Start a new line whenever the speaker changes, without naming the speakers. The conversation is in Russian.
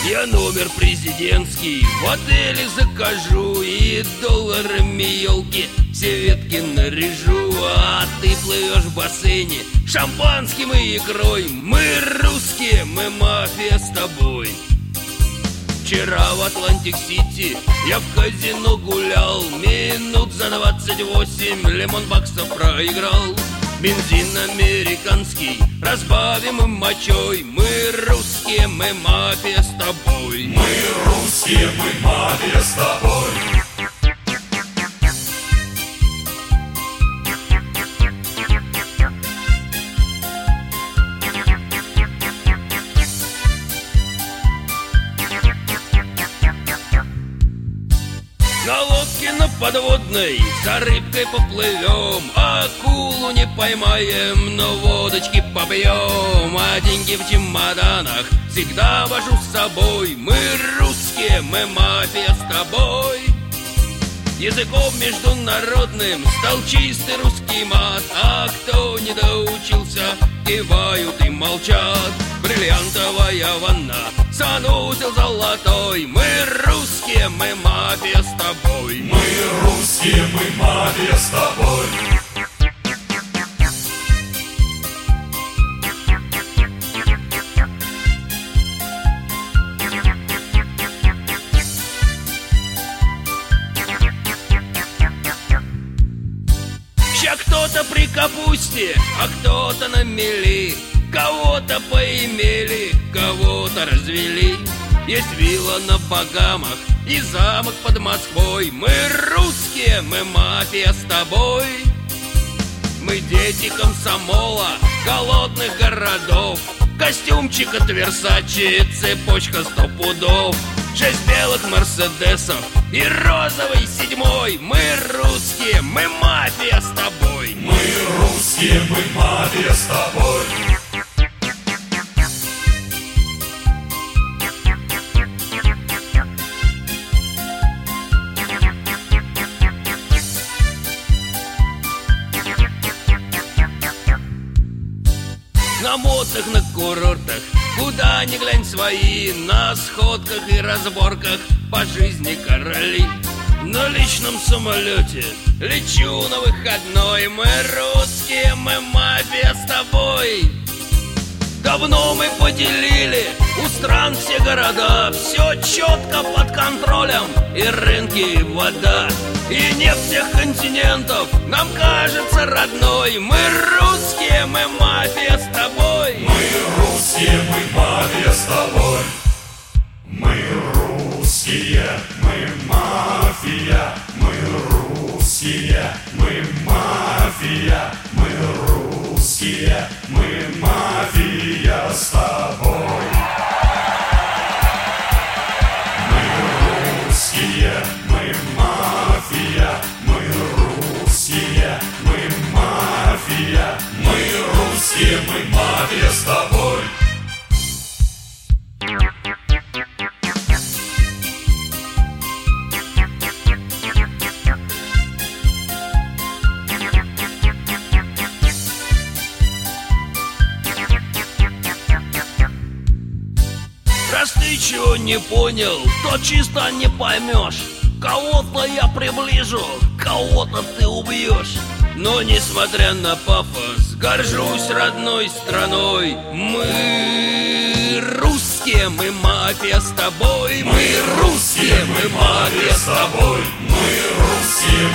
Я номер президентский в отеле закажу и долларами елки все ветки наряжу. А ты плывешь в бассейне шампанским и икрой. Мы русские, мы мафия с тобой. Вчера в Атлантик-Сити я в казино гулял. Минут за 28 лимон баксов проиграл. Бензин американский разбавим им мочой. Мы русские, мы мафия с тобой.
Мы русские, мы мафия с тобой.
На лодке на подводной за рыбкой поплывем. Акулу не поймаем, но водочки побьем. А деньги в чемоданах всегда вожу с собой. Мы русские, мы мафия с тобой. Языком международным стал чистый русский мат. А кто не доучился, кивают и молчат. Бриллиантовая ванна, санузел золотой. Мы русские, мы мафия с тобой.
Мы русские, мы мафия с тобой.
Ща кто-то при капусте, а кто-то на мели. Кого-то поимели, кого-то развели. Есть вилла на Багамах и замок под Москвой. Мы русские, мы мафия с тобой. Мы дети комсомола, голодных городов. Костюмчик от Версачи, цепочка 100 пудов. 6 белых мерседесов и розовый 7. Мы русские, мы мафия с тобой.
Мы русские, мы мафия с тобой.
На мотах, на курортах, куда ни глянь свои. На сходках и разборках по жизни короли. На личном самолете лечу на выходной. Мы русские, мы мафия с тобой. Давно мы поделили у стран все города. Все четко под контролем, и рынки, и вода. И нефть всех континентов нам кажется родной. Мы русские, мы мафия с тобой.
Мы русские, мы мафия с тобой. Мы русские, мы мафия. Мы русские, мы мафия. Мы русские, мы мафия с тобой. Мы русские, мы мафия. Мы русские, мы мафия. Мы русские, мы мафия с тобой.
Раз ты чего не понял, то чисто не поймешь. Кого-то я приближу, кого-то ты убьешь. Но несмотря на пафос, горжусь родной страной. Мы русские, мы мафия с тобой. Мы русские, мы мафия с тобой.
Мы русские,